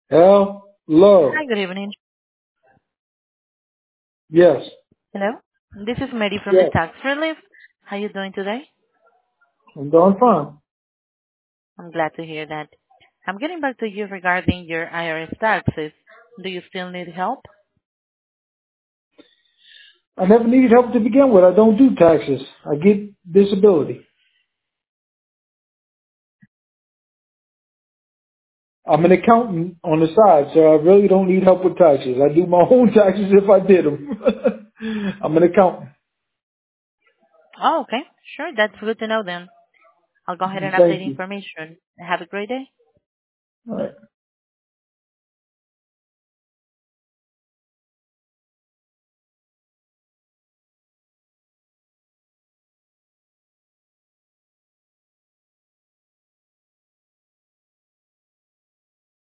Hello. Hi, good evening. Yes. Hello. This is Mary from the Yes. Tax Relief. How you doing today? I'm doing fine. I'm glad to hear that. I'm getting back to you regarding your IRS taxes. Do you still need help? I never needed help to begin with. I don't do taxes. I get disability. I'm an accountant on the side, so I really don't need help with taxes. I do my own taxes if I did them. I'm an accountant. Oh, okay. Sure, that's good to know then. I'll go ahead and update Thank the you. information. Have a great day. All right.